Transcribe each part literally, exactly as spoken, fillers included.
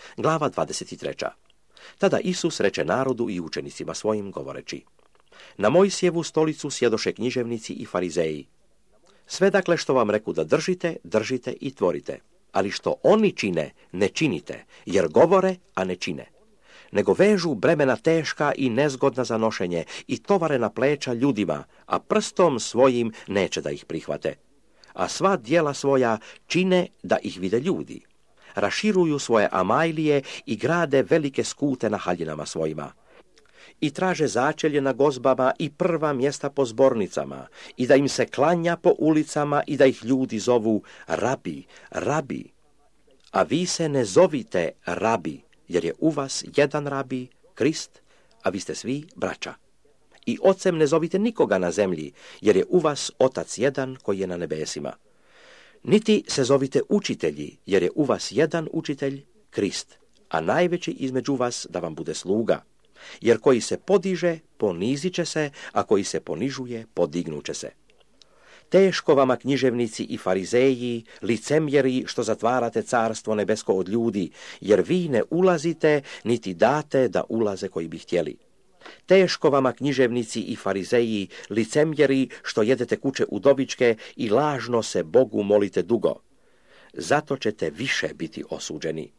Glava dvadeset tri. Tada Isus reče narodu i učenicima svojim govoreći: Na Mojsijevu stolicu sjedoše književnici i farizeji. Sve dakle što vam reku da držite, držite i tvorite, ali što oni čine, ne činite, jer govore, a ne čine. Nego vežu bremena teška i nezgodna za nošenje i tovare na pleća ljudima, a prstom svojim neće da ih prihvate. A sva djela svoja čine da ih vide ljudi. Raširuju svoje amajlije i grade velike skute na haljinama svojima. I traže začelje na gozbama i prva mjesta po zbornicama, i da im se klanja po ulicama i da ih ljudi zovu rabi, rabi. A vi se ne zovite rabi, jer je u vas jedan rabi, Krist, a vi ste svi braća. I ocem ne zovite nikoga na zemlji, jer je u vas otac jedan koji je na nebesima. Niti se zovite učitelji, jer je u vas jedan učitelj, Krist, a najveći između vas da vam bude sluga. Jer koji se podiže, ponizit će se, a koji se ponižuje, podignuće se. Teško vama književnici i farizeji, licemjeri, što zatvarate carstvo nebesko od ljudi, jer vi ne ulazite, niti date da ulaze koji bi htjeli. Teško vama književnici i farizeji, licemjeri, što jedete kuće udovičke i lažno se Bogu molite dugo. Zato ćete više biti osuđeni.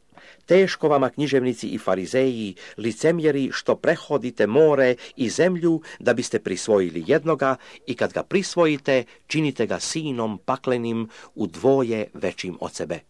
Teško vama književnici i farizeji, licemjeri, što prehodite more i zemlju da biste prisvojili jednoga i kad ga prisvojite, činite ga sinom paklenim u dvoje većim od sebe.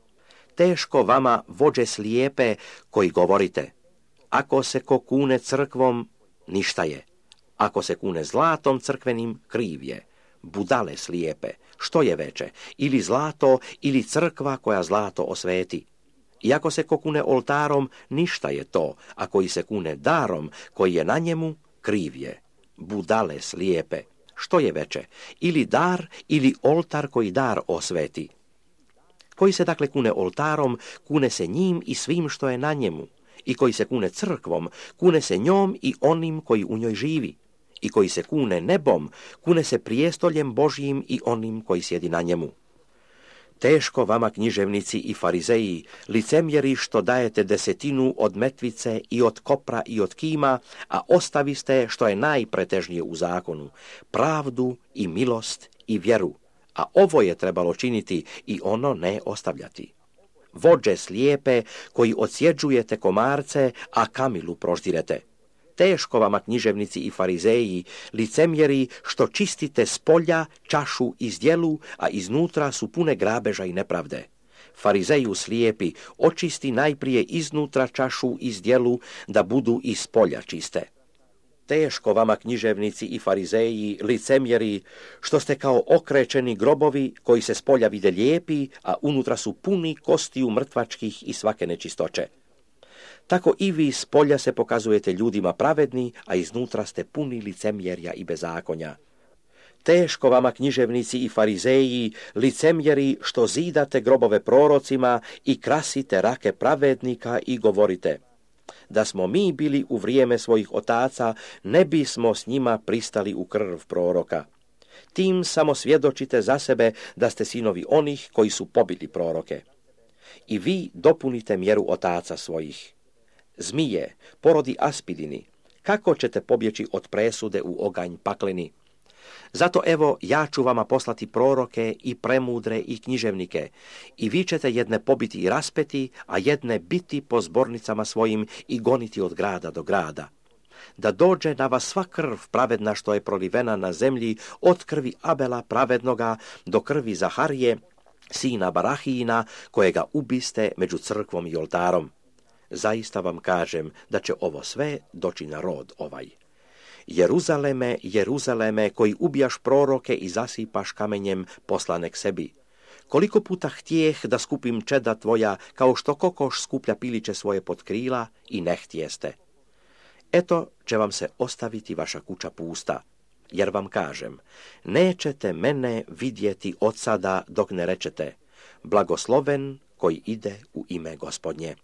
Teško vama vođe slijepe koji govorite: Ako se ko kune crkvom, ništa je. Ako se kune zlatom crkvenim, kriv je. Budale slijepe, što je veće, ili zlato, ili crkva koja zlato osveti. I ako se ko kune oltarom, ništa je to, a koji se kune darom, koji je na njemu, kriv je. Budale slijepe, što je veće, ili dar, ili oltar koji dar osveti. Koji se dakle kune oltarom, kune se njim i svim što je na njemu. I koji se kune crkvom, kune se njom i onim koji u njoj živi. I koji se kune nebom, kune se prijestoljem Božjim i onim koji sjedi na njemu. Teško vama književnici i farizeji, licemjeri, što dajete desetinu od metvice i od kopra i od kima, a ostaviste što je najpretežnije u zakonu, pravdu i milost i vjeru, a ovo je trebalo činiti i ono ne ostavljati. Vođe slijepe koji odsjeđujete komarce, a kamilu proždirete. Teško vama književnici i farizeji, licemjeri, što čistite s polja čašu iz djelu, a iznutra su pune grabeža i nepravde. Farizeju slijepi, očisti najprije iznutra čašu iz djelu, da budu iz polja čiste. Teško vama književnici i farizeji, licemjeri, što ste kao okrećeni grobovi koji se s polja vide lijepi, a unutra su puni kostiju mrtvačkih i svake nečistoće. Tako i vi s polja se pokazujete ljudima pravedni, a iznutra ste puni licemjerja i bezakonja. Teško vama književnici i farizeji, licemjeri, što zidate grobove prorocima i krasite rake pravednika i govorite: Da smo mi bili u vrijeme svojih otaca, ne bismo s njima pristali u krv proroka. Tim samo svjedočite za sebe da ste sinovi onih koji su pobili proroke. I vi dopunite mjeru otaca svojih. Zmije, porodi aspidini, kako ćete pobjeći od presude u oganj pakleni? Zato evo, ja ću vama poslati proroke i premudre i književnike, i vi ćete jedne pobiti i raspeti, a jedne biti po zbornicama svojim i goniti od grada do grada. Da dođe na vas sva krv pravedna što je prolivena na zemlji, od krvi Abela pravednoga do krvi Zaharije, sina Barahijina, kojega ubiste među crkvom i oltarom. Zaista vam kažem da će ovo sve doći na rod ovaj. Jeruzaleme, Jeruzaleme, koji ubijaš proroke i zasipaš kamenjem poslane k sebi. Koliko puta htjeh da skupim čeda tvoja, kao što kokoš skuplja piliće svoje pod krila, i ne htjeste. Eto će vam se ostaviti vaša kuća pusta, jer vam kažem, nećete mene vidjeti od sada dok ne rečete: Blagosloven koji ide u ime Gospodnje.